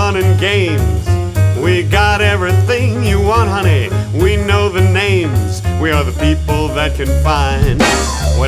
fun and games. We got everything you want, honey. We know the names. We are the people that can find